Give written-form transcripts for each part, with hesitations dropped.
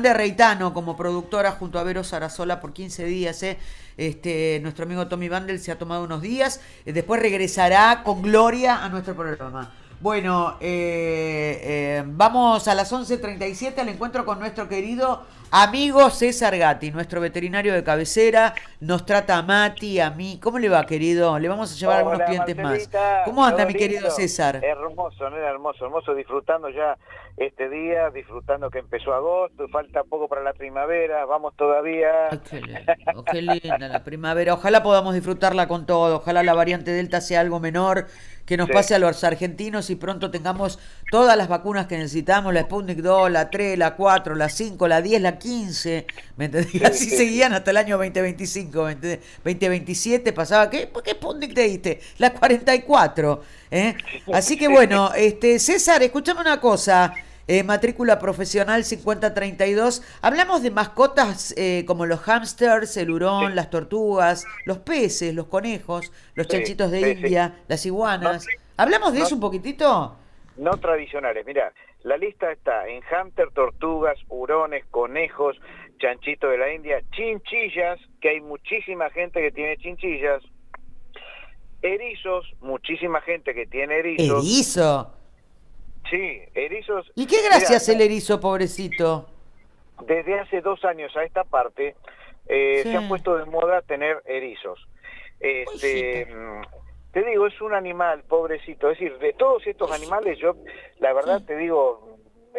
de Reitano como productora junto a Vero Sarasola por 15 días. Nuestro amigo Tommy Vandel se ha tomado unos días. Después regresará con gloria a nuestro programa. Bueno, vamos a las 11:37 al encuentro con nuestro querido amigo César Gatti, nuestro veterinario de cabecera. Nos trata a Mati, a mí. ¿Cómo le va, querido? Le vamos a llevar algunos Hola clientes más. Marcelita, ¿Cómo anda, todo mi querido lindo, César? hermoso, ¿no? Hermoso, hermoso, disfrutando ya este día, disfrutando que empezó agosto, falta poco para la primavera, vamos todavía. Ay, qué linda la primavera. Ojalá podamos disfrutarla con todo. Ojalá la variante Delta sea algo menor, que nos Sí, pase a los argentinos y pronto tengamos todas las vacunas que necesitamos, la Sputnik 2, la 3, la 4, la 5, la 10, la 15. ¿Me entendés? Y sí, así sí, sí. seguían hasta el año 2025, ¿me entendés? 2027 pasaba, ¿qué Sputnik te diste? La 44. ¿Eh? Así que bueno, César, escúchame una cosa. Matrícula profesional 5032. Hablamos de mascotas como los hámsters, el Sí, hurón, las tortugas, los peces, los conejos, los sí, chanchitos de sí, sí. India, las No, iguanas. ¿Hablamos de no, eso un poquitito? no tradicionales. Mira, la lista está en hámster, tortugas, hurones, conejos, chanchito de la India, chinchillas, que hay muchísima gente que tiene chinchillas, erizos, muchísima gente que tiene erizos. Erizo. Sí, erizos. ¿Y qué Mira, gracias el erizo, pobrecito? desde hace 2 años a esta parte Sí. se han puesto de moda tener erizos. Pobrecito. Este, te digo, es un animal, pobrecito. Es decir, de todos estos animales, yo, la verdad Sí. te digo,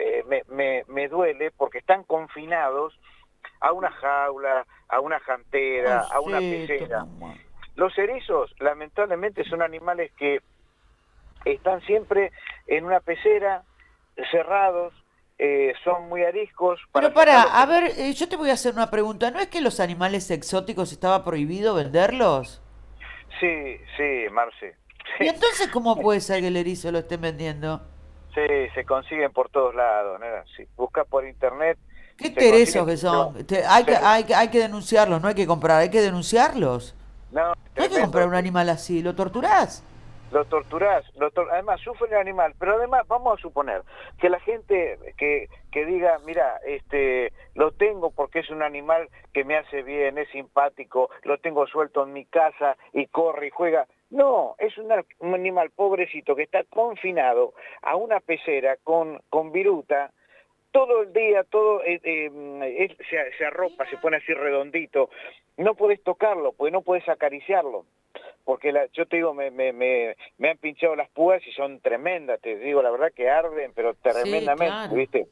me duele porque están confinados a una jaula, a una jantera, a una Pobrecito, pecera. mamá. Los erizos, lamentablemente, son animales que están siempre en una pecera, cerrados, son muy ariscos Pero para sacarlos. para, a ver, yo te voy a hacer una pregunta. ¿No es que los animales exóticos estaba prohibido venderlos? Sí, sí, Marce. ¿Y Sí, entonces cómo puede ser que el erizo lo estén vendiendo? sí, se consiguen por todos lados, ¿no? Si buscas por internet, ¿Qué se consiguen. teresos que No, son? Hay que, se- hay, que- hay que denunciarlos, no hay que comprar, hay que denunciarlos. no, No hay que comprar tremendo. un animal así, lo torturás. Lo torturás, además sufre el animal, pero además vamos a suponer que la gente que diga, mira, lo tengo porque es un animal que me hace bien, es simpático, lo tengo suelto en mi casa y corre y juega. No, es un animal pobrecito que está confinado a una pecera con viruta todo el día, él se arropa, se pone así redondito. No podés tocarlo, porque no podés acariciarlo. Porque yo te digo, me han pinchado las púas y son tremendas, te digo la verdad que arden, pero Sí, tremendamente, claro. ¿viste?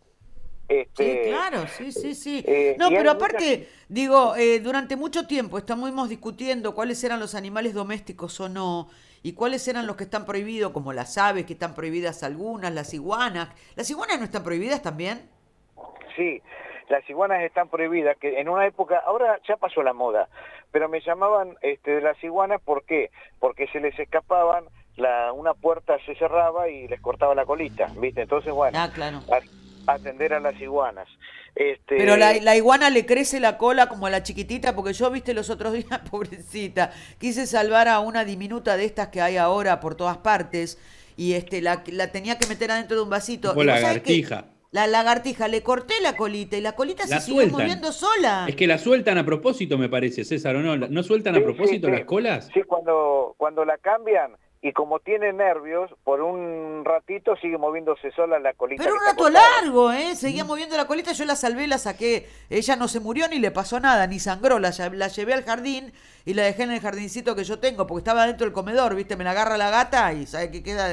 Sí, Este, claro, sí, sí, sí. No, y hay pero mucha aparte, gente. digo, durante mucho tiempo estamos discutiendo cuáles eran los animales domésticos o no, y cuáles eran los que están prohibidos, como las aves, que están prohibidas algunas, las iguanas. ¿Las iguanas no están prohibidas también? Sí, las iguanas están prohibidas, que en una época, ahora ya pasó la moda, pero me llamaban de las iguanas, ¿por qué? Porque se les escapaban, una puerta se cerraba y les cortaba la colita, ¿viste? Entonces, bueno, Ah, claro. atender a las iguanas. Pero Este, la iguana le crece la cola como a la chiquitita, porque yo, viste, los otros días, pobrecita, quise salvar a una diminuta de estas que hay ahora por todas partes, y la tenía que meter adentro de un vasito. Tipo Y vos sabés que lagartija. la lagartija le corté la colita y la colita se La siguió sueltan. moviendo Es sola. que la sueltan a propósito, me parece, César, ¿o no? ¿No sueltan sí, a sí, propósito las sí, colas? sí, cuando la cambian y como tiene nervios, por un ratito sigue moviéndose sola la colita Pero que un está rato cortada. largo, ¿eh? Seguía ¿Mm? moviendo la colita, yo la salvé, la saqué. Ella no se murió ni le pasó nada, ni sangró. La llevé al jardín y la dejé en el jardincito que yo tengo, porque estaba dentro del comedor, ¿viste? Me la agarra la gata y ¿sabe qué queda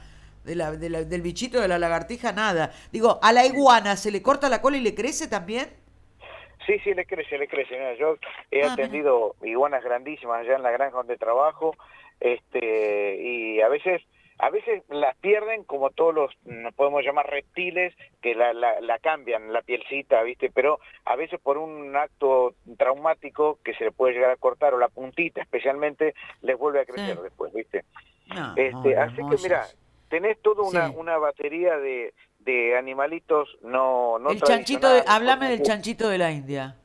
del bichito de la lagartija? Nada. Digo, ¿a la iguana se le corta la cola y le crece también? Sí, sí, le crece, le crece. Mira, yo he Ah, mira. atendido iguanas grandísimas allá en la granja donde trabajo, y a veces las pierden como todos los, nos podemos llamar reptiles, que la cambian, la pielcita, ¿viste? Pero a veces por un acto traumático que se le puede llegar a cortar, o la puntita especialmente, les vuelve a crecer Sí. después, ¿viste? No, amor, Así que mira, hermosas. tenés toda Sí. una batería de animalitos no El chanchito de, tradicionales, por háblame del ejemplo. chanchito de la India.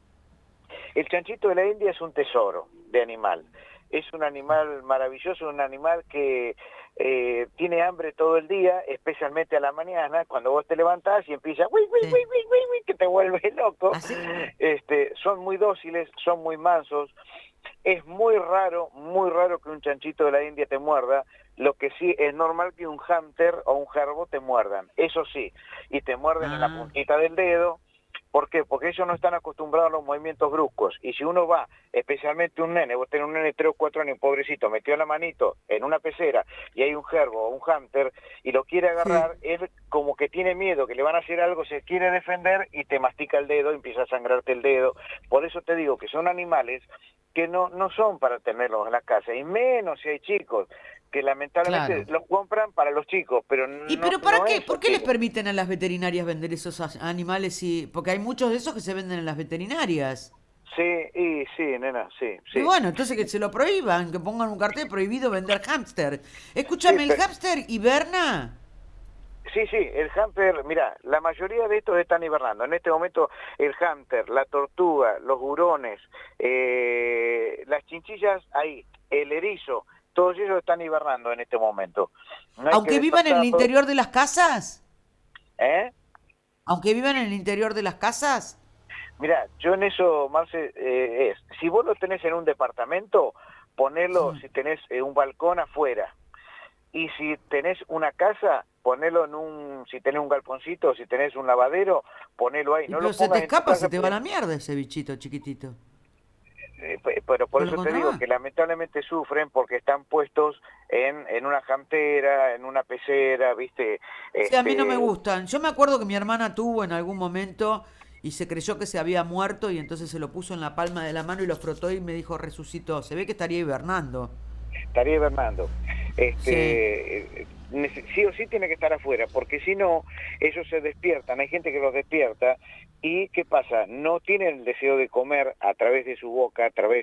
El chanchito de la India es un tesoro de animal. Es un animal maravilloso, un animal que tiene hambre todo el día, especialmente a la mañana, cuando vos te levantás y empieza Sí. que te vuelve loco. ¿Así? Son muy dóciles, son muy mansos. Es muy raro que un chanchito de la India te muerda. Lo que sí es normal que un hámster o un gerbo te muerdan, eso sí, y te muerden en la puntita del dedo. ¿Por qué? Porque ellos no están acostumbrados a los movimientos bruscos. Y si uno va, especialmente un nene, vos tenés un nene de 3 o 4 años, pobrecito, metió la manito en una pecera y hay un gerbo o un hámster y lo quiere agarrar, Sí. él como que tiene miedo, que le van a hacer algo, se quiere defender y te mastica el dedo, empieza a sangrarte el dedo. Por eso te digo que son animales que no son para tenerlos en la casa, y menos si hay chicos, que lamentablemente Claro. los compran para los chicos, pero ¿Y no, pero para qué? es ¿Por qué les así. permiten a las veterinarias vender esos animales? Porque hay muchos de esos que se venden en las veterinarias. Sí, y sí, nena, sí, Y sí. bueno, entonces que se lo prohíban, que pongan un cartel prohibido vender hámster. Sí, Escúchame, ¿el hámster hiberna? sí, sí, el hámster, mira, la mayoría de estos están hibernando. En este momento el hámster, la tortuga, los hurones, las chinchillas, ahí, el erizo, todos ellos están hibernando en este momento. No hay que Aunque vivan en el despertarlos, interior de las casas. ¿eh? Aunque vivan en el interior de las casas. Mira, yo en eso, Marce, si vos lo tenés en un departamento, ponelo, Sí. si tenés un balcón afuera. Y si tenés una casa, ponelo si tenés un galponcito, si tenés un lavadero, ponelo ahí. Y No lo pero se te pongas en tu escapa, casa, se te va a la mierda ese bichito chiquitito. pero por Con la eso te digo contrabanda. que lamentablemente sufren porque están puestos en una jantera, en una pecera, ¿viste? Sí, a mí no me Este, gustan. Yo me acuerdo que mi hermana tuvo en algún momento y se creyó que se había muerto y entonces se lo puso en la palma de la mano y lo frotó y me dijo resucitó. Se ve que estaría hibernando. estaría hibernando. Sí. Sí o sí tiene que estar afuera, porque si no, ellos se despiertan, hay gente que los despierta, y ¿qué pasa? No tienen el deseo de comer a través de su boca, a través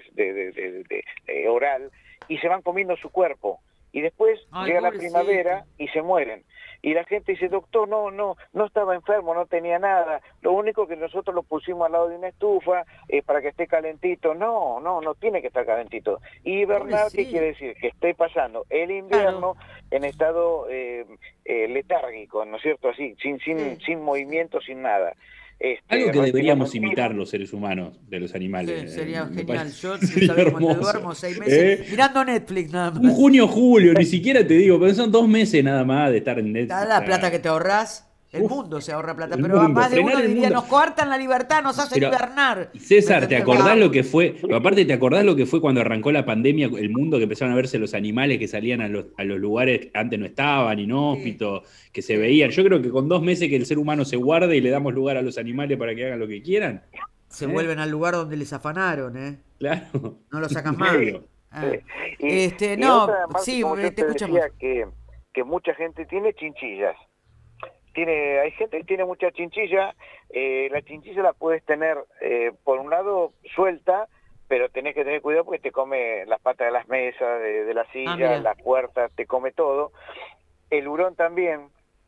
de oral, y se van comiendo su cuerpo. Y después Ay, llega la pobrecito. primavera y se mueren. Y la gente dice, doctor, no estaba enfermo, no tenía nada. Lo único que nosotros lo pusimos al lado de una estufa para que esté calentito. No tiene que estar calentito. Y hibernar, ¿qué quiere Pobrecito. decir? Que esté pasando el Claro. invierno en estado letárgico, ¿no es cierto? Así, Sí, sin sí, movimiento, sin nada. Algo que deberíamos Respirándolo. imitar los seres humanos de los animales. sí, sería Me genial. parece Yo, sería ¿sabés cómo te hermoso. duermo? 6 meses ¿Eh? mirando Netflix nada Un más. junio, julio, ni siquiera te digo, pero son 2 meses nada más de estar en ¿Sabes Netflix. la plata que te ahorrás? El Uf, mundo se ahorra plata, el pero a mundo, más de frenar uno el diría, mundo. nos coartan la libertad, nos hacen Pero, hibernar. ¿Me César, ¿te entendés? acordás lo que fue? Pero aparte, ¿te acordás lo que fue cuando arrancó la pandemia, el mundo, que empezaron a verse los animales que salían a los lugares que antes no estaban, Sí, inhóspitos, que se sí. veían? Yo creo que con 2 meses que el ser humano se guarde y le damos lugar a los animales para que hagan lo que quieran, Se ¿eh? vuelven al lugar donde les afanaron, ¿eh? Claro, No lo sacan no más. Sí, creo. sí. Ah. Y, y otra, No, Marce, sí, como yo te te escuchamos. decía, que mucha gente tiene chinchillas. Hay gente que tiene mucha chinchilla. La chinchilla la puedes tener, por un lado, suelta, pero tenés que tener cuidado porque te come las patas de las mesas, de las Ah, sillas, mira. las puertas, te come todo. El hurón también.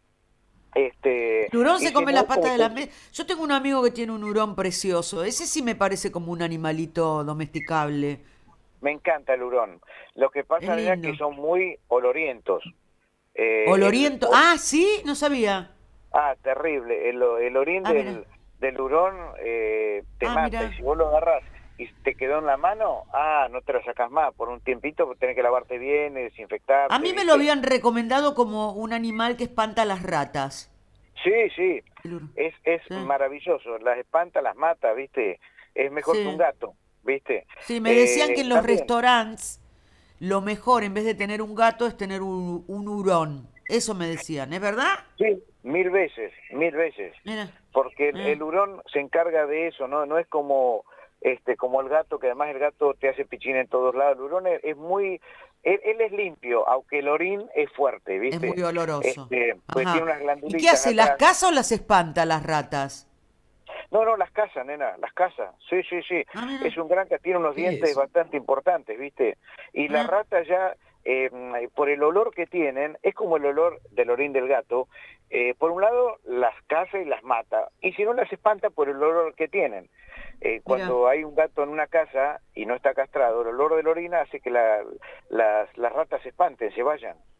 El hurón Y se si come las no, patas de las mesas. Yo tengo un amigo que tiene un hurón precioso. Ese sí me parece como un animalito domesticable. me encanta el hurón. Lo que Es pasa, es que lindo. son muy olorientos. Oloriento. Ah, sí, no sabía. Terrible. El orín Ah, mira. del hurón te Ah, mata. Y mira. si vos lo agarrás y te quedó en la mano, no te la sacás más. Por un tiempito tenés que lavarte bien, A desinfectarte, mí me lo ¿viste? habían recomendado como un animal que espanta a las ratas. Sí, sí. El hurón. Es Sí, maravilloso. Las espanta, las mata, ¿viste? Es mejor que un sí. gato, ¿viste? Sí, me decían que en los También. restaurantes lo mejor en vez de tener un gato es tener un hurón. Eso me decían, ¿es verdad? Sí, mil veces, mil veces. Mira, Porque mira. el hurón se encarga de eso, no es como el gato, que además el gato te hace pichín en todos lados. El hurón es muy, él es limpio, aunque el orín es fuerte, Es ¿viste? muy oloroso. Pues tiene Ajá. unas ¿Y qué glandulitas hace? ¿Las atrás. caza o las espanta las ratas? No, las cazas, nena, las cazas. Sí, sí, sí. Ah, mira. Es un gran que tiene unos ¿Qué dientes es? bastante importantes, ¿viste? Y la Ah, rata ya, por el olor que tienen, es como el olor del orín del gato. Por un lado, las caza y las mata. Y si no, las espanta por el olor que tienen. mira. Cuando hay un gato en una casa y no está castrado, el olor de la orina hace que las ratas se espanten, se vayan.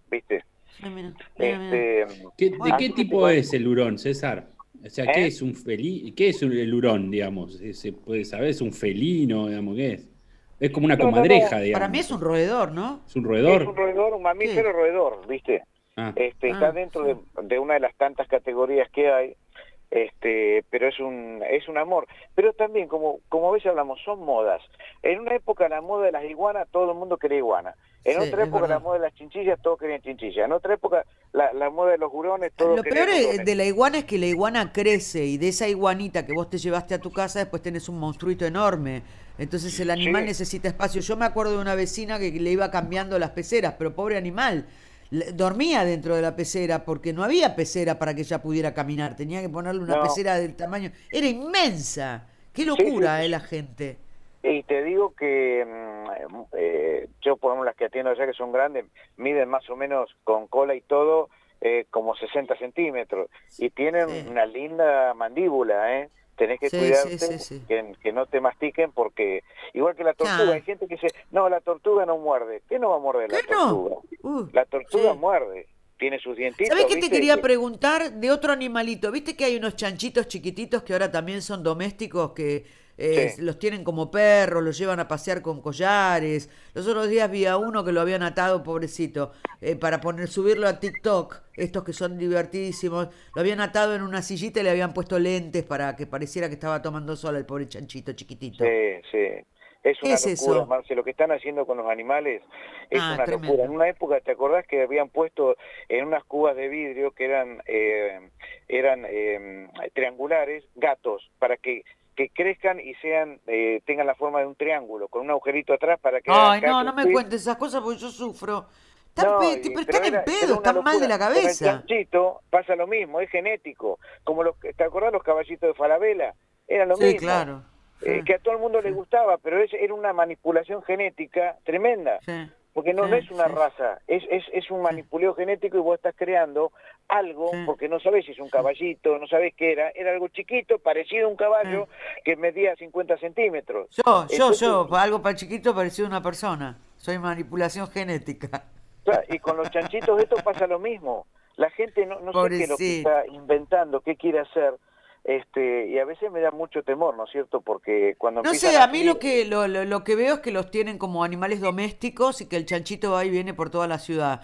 ¿viste? Sí, mira. ¿De Bueno, qué Así que te tipo cuento. es el hurón, César? O sea, ¿qué ¿Eh? es qué es el hurón, digamos? ¿Se puede saber? ¿Es un felino, digamos, qué es? Es como una No, no, no. comadreja, para mí digamos. es un roedor, ¿no? ¿Es un Es un roedor? roedor, un ¿Qué? mamífero roedor, ¿viste? Ah, Está dentro Sí. de una de las tantas categorías que hay, pero es un amor. Pero también, como a veces hablamos, son modas. En una época la moda de las iguanas, todo el mundo quería iguana. En Sí, otra es época la verdad. moda de las chinchillas, todos querían chinchillas. En otra época la moda de los hurones, todos Lo peor querían hurones. de la iguana es que la iguana crece y de esa iguanita que vos te llevaste a tu casa después tenés un monstruito enorme. Entonces el animal Sí, necesita espacio. Yo me acuerdo de una vecina que le iba cambiando las peceras, pero pobre animal. Dormía dentro de la pecera porque no había pecera para que ella pudiera caminar. Tenía que ponerle una no, pecera del tamaño. Era inmensa. Qué sí, sí, locura, sí. la gente. Y te digo que yo, por ejemplo, las que atiendo allá que son grandes, miden más o menos con cola y todo, como 60 centímetros. Y tienen Sí, una linda mandíbula, ¿eh? Tenés que sí, sí, cuidarte sí, sí. que no te mastiquen porque, igual que la tortuga, hay Ya. gente que dice, no, la tortuga no muerde. ¿Qué no va a morder ¿Qué la no? tortuga? Uh, La tortuga sí. muerde, tiene sus ¿Sabés dientitos, qué te ¿viste? quería preguntar de otro animalito? ¿Viste que hay unos chanchitos chiquititos que ahora también son domésticos que Sí, los tienen como perros, los llevan a pasear con collares? Los otros días vi a uno que lo habían atado, pobrecito, para subirlo a TikTok, estos que son divertidísimos. Lo habían atado en una sillita y le habían puesto lentes para que pareciera que estaba tomando sol el pobre chanchito chiquitito. sí, sí. Es ¿Qué una es locura, eso? Marce. Lo que están haciendo con los animales es Ah, una locura. En tremendo. una época, ¿te acordás que habían puesto en unas cubas de vidrio que eran triangulares, gatos, para que crezcan y tengan la forma de un triángulo, con un agujerito atrás para que hagan Ay, no, caca y no me pis? cuentes esas cosas porque yo sufro. No, Pero pero están en era pedo, una están mal de locura. la Con el cabeza. chanchito pasa lo mismo, es genético. Como ¿te acordás los caballitos de Falabella? Era lo Sí, mismo. claro. Sí, Que a todo el mundo le sí, gustaba, pero era una manipulación genética tremenda. sí, Porque sí, no es una sí, raza, es un sí, manipuleo genético y vos estás creando algo, sí, porque no sabés si es un sí, caballito, no sabés qué era algo chiquito, parecido a un sí. caballo que medía 50 centímetros. Entonces, Algo para chiquito parecido a una persona. Soy manipulación genética. claro, y con los chanchitos esto pasa lo mismo. La gente no sé qué es lo que Pobrecito. está inventando, qué quiere hacer, y a veces me da mucho temor, ¿no es cierto? Porque cuando No empiezan sé, a a mí salir, lo que veo es que los tienen como animales domésticos y que el chanchito va y viene por toda la ciudad.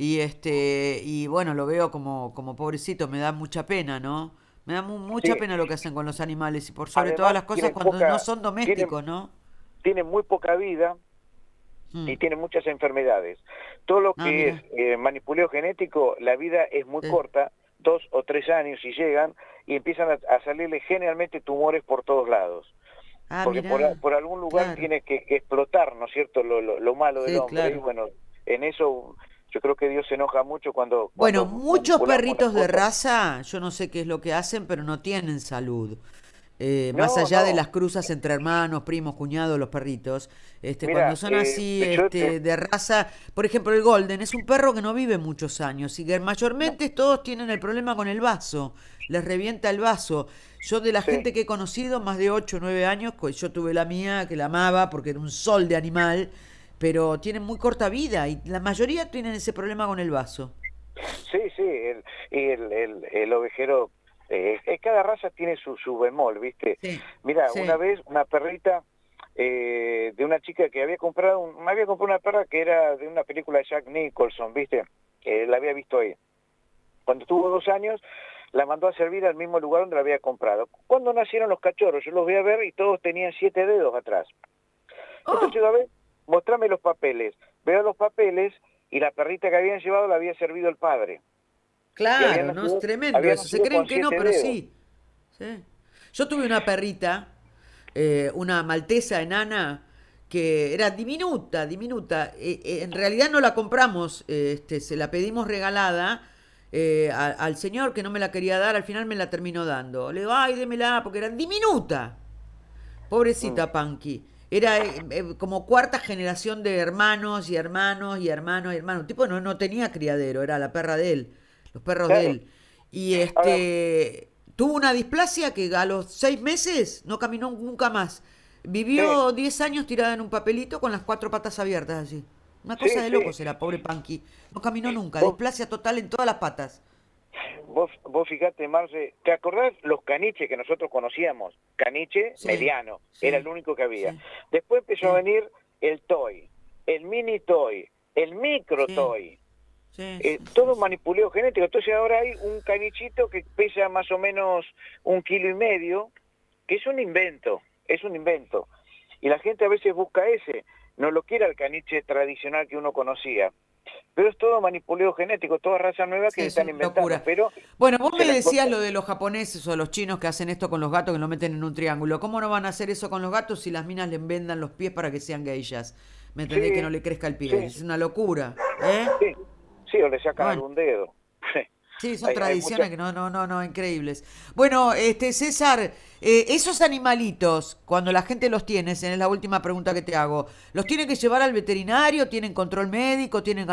Y bueno, lo veo como pobrecito, me da mucha pena, ¿no? Me da mucha sí, pena lo que hacen con los animales y por sobre todas además las cosas cuando no son tienen, domésticos, ¿no? tienen muy poca vida y Mm. tienen muchas enfermedades. Todo lo Ah, que es mira. manipuleo genético, la vida es muy Sí. corta, 2 o 3 años y llegan y empiezan a salirle generalmente tumores por todos lados. Ah, Porque mira. por algún lugar Claro. tiene que explotar, ¿no es cierto?, lo malo del Sí, hombre. Y claro. bueno, en eso yo creo que Dios se enoja mucho Bueno, cuando muchos manipulamos las perritos de cosas. raza, yo no sé qué es lo que hacen, pero no tienen salud. Más No, allá de no. las cruzas entre hermanos, primos, cuñados, los perritos, cuando Mira, son así, yo de raza, por ejemplo, el Golden es un perro que no vive muchos años y que no, mayormente todos tienen el problema con el vaso, les revienta el vaso. Yo de la sí, gente que he conocido, más de 8 o 9 años, yo tuve la mía que la amaba porque era un sol de animal, pero tienen muy corta vida y la mayoría tienen ese problema con el vaso. sí, sí, el ovejero, cada raza tiene su bemol, ¿viste? Sí, Mira, una sí. vez una perrita de una chica que me había comprado una perra que era de una película de Jack Nicholson, ¿viste? Que la había visto ahí. Cuando tuvo 2 años, la mandó a servir al mismo lugar donde la había comprado. Cuando nacieron los cachorros, yo los voy a ver y todos tenían 7 dedos atrás. Entonces ¡Oh! yo, a ver, mostrame los papeles. Veo los papeles y la perrita que habían llevado la había servido el padre. Y Claro, ¿no? Es tremendo había eso. Se nacido creen con que no, siete pero dedos. sí. Sí. Yo tuve una perrita, una maltesa enana, que era diminuta, diminuta. En realidad no la compramos, se la pedimos regalada al señor que no me la quería dar, al final me la terminó dando. Le digo, ay, démela, porque era diminuta. Mm, Pobrecita Panky. Era como cuarta generación de hermanos y hermanos y hermanos y hermanos. El tipo no tenía criadero, era la perra de él, los perros de claro. él. Y Ahora, tuvo una displasia que a los 6 meses no caminó nunca más. sí. Vivió 10 años tirada en un papelito con las cuatro patas abiertas así. Una cosa Sí, de sí. locos era, pobre Panqui. No caminó nunca, Vos, displasia total en todas las patas. vos fijate, Marce, ¿te acordás los caniches que nosotros conocíamos? Caniche Sí, mediano, era sí, el único que había. sí, Después empezó a sí, venir el toy, el mini toy, el micro sí, toy. sí, Todo sí. manipuleo genético. Entonces ahora hay un canichito que pesa más o menos 1,5 kilos, que es un invento. Y la gente a veces busca ese, no lo quiere el caniche tradicional que uno conocía. Pero es todo manipuleo genético, toda raza nueva que Sí, se es están una inventando, locura. pero Bueno, vos se me las decías cortan. lo de los japoneses o los chinos que hacen esto con los gatos, que lo meten en un triángulo. ¿Cómo no van a hacer eso con los gatos si las minas les vendan los pies para que sean geishas? ¿Me entendés? Que no Sí, le crezca el pie. sí, Es una locura, ¿eh? sí, sí, o le sacan Bueno, algún dedo. sí, son Hay tradiciones muchas. que no, increíbles. Bueno, César, esos animalitos, cuando la gente los tiene, es la última pregunta que te hago, ¿los tienen que llevar al veterinario? ¿Tienen control médico? ¿Tienen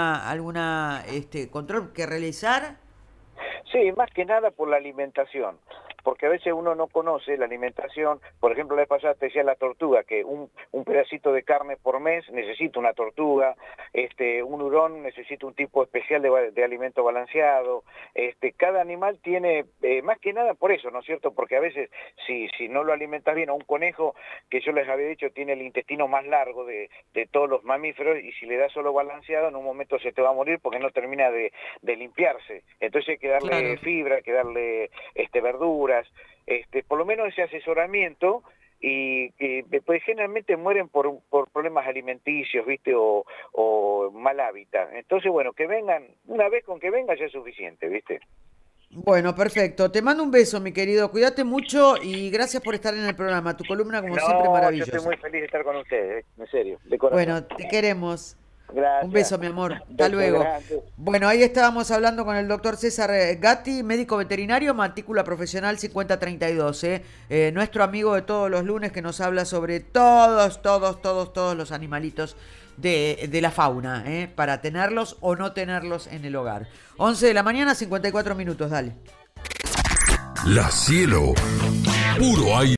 alguna control que realizar? Sí, más que nada por la alimentación, porque a veces uno no conoce la alimentación. Por ejemplo, la vez pasada te decía la tortuga, que un pedacito de carne por mes necesita una tortuga, un hurón necesita un tipo especial de alimento balanceado. Cada animal tiene, más que nada por eso, ¿no es cierto? Porque a veces si no lo alimentas bien, a un conejo, que yo les había dicho, tiene el intestino más largo de todos los mamíferos, y si le das solo balanceado, en un momento se te va a morir porque no termina de limpiarse. Entonces hay que darle Claro. fibra, hay que darle verduras, por lo menos ese asesoramiento. Y pues generalmente mueren por problemas alimenticios, ¿viste? O mal hábitat. Entonces, bueno, que vengan, una vez con que venga ya es suficiente, ¿viste? Bueno, perfecto. Te mando un beso, mi querido. Cuídate mucho y gracias por estar en el programa. Tu columna, como siempre, No, yo estoy maravillosa. muy feliz de estar con ustedes, en serio, de corazón. Bueno, te queremos. Un Gracias. beso, mi amor. Hasta Beso luego. grande. Bueno, ahí estábamos hablando con el doctor César Gatti, médico veterinario, matrícula profesional 5032, ¿eh? Nuestro amigo de todos los lunes que nos habla sobre todos los animalitos de la fauna, ¿eh? Para tenerlos o no tenerlos en el hogar. 11 de la mañana, 54 minutos, dale. La Cielo, puro aire.